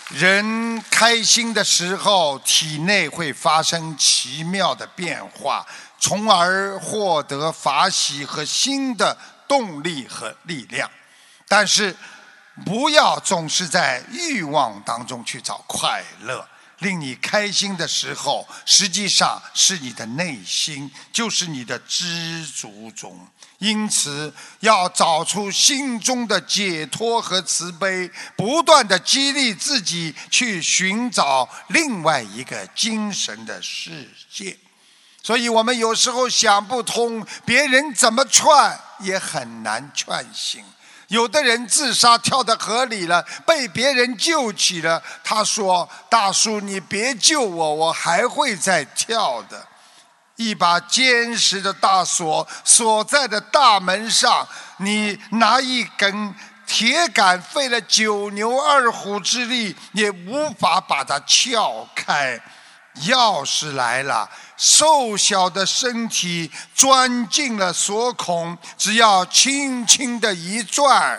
人开心的时候，体内会发生奇妙的变化，从而获得法喜和新的动力和力量。但是，不要总是在欲望当中去找快乐。令你开心的时候，实际上是你的内心，就是你的知足中。因此，要找出心中的解脱和慈悲，不断地激励自己去寻找另外一个精神的世界。所以我们有时候想不通，别人怎么劝也很难劝醒。有的人自杀跳到河里了，被别人救起了，他说：大叔你别救我，我还会再跳的。一把坚实的大锁锁在的大门上，你拿一根铁杆费了9牛2虎之力也无法把它撬开。钥匙来了，瘦小的身体钻进了锁孔，只要轻轻的一转，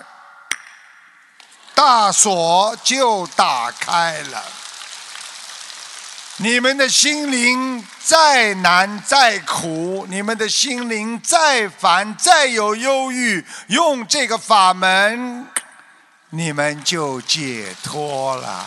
大锁就打开了。你们的心灵再难再苦，你们的心灵再烦再有忧郁，用这个法门，你们就解脱了。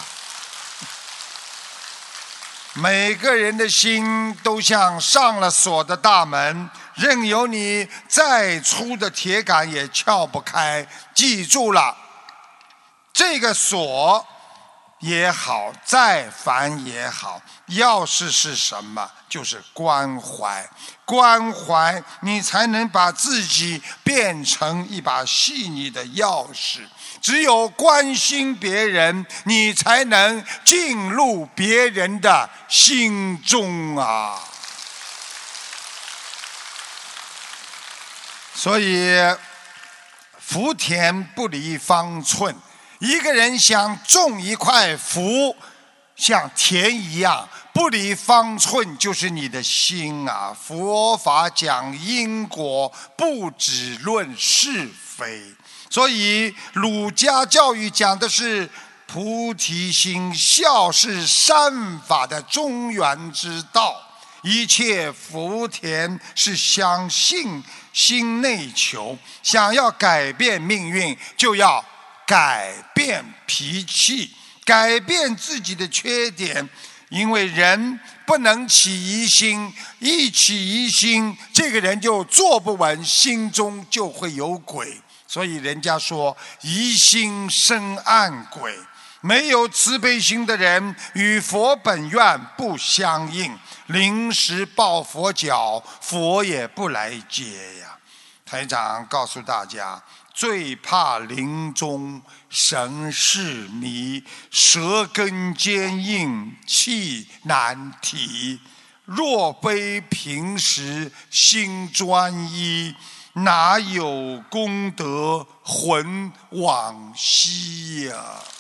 每个人的心都像上了锁的大门，任由你再粗的铁杆也撬不开。记住了，这个锁也好，再烦也好，钥匙是什么？就是关怀。关怀，你才能把自己变成一把细腻的钥匙。只有关心别人，你才能进入别人的心中啊！所以，福田不离方寸。一个人想种一块福，像田一样，不离方寸就是你的心啊！佛法讲因果，不只论是非。所以儒家教育讲的是菩提心，孝是善法的中原之道。一切福田是相信心内求，想要改变命运，就要改变脾气，改变自己的缺点。因为人不能起疑心，一起疑心，这个人就坐不稳，心中就会有鬼。所以人家说疑心生暗鬼，没有慈悲心的人与佛本愿不相应，临时抱佛脚，佛也不来接呀。台长告诉大家，最怕临终神事迷，舌根坚硬，气难提。若非平时心专一，哪有功德魂往昔呀？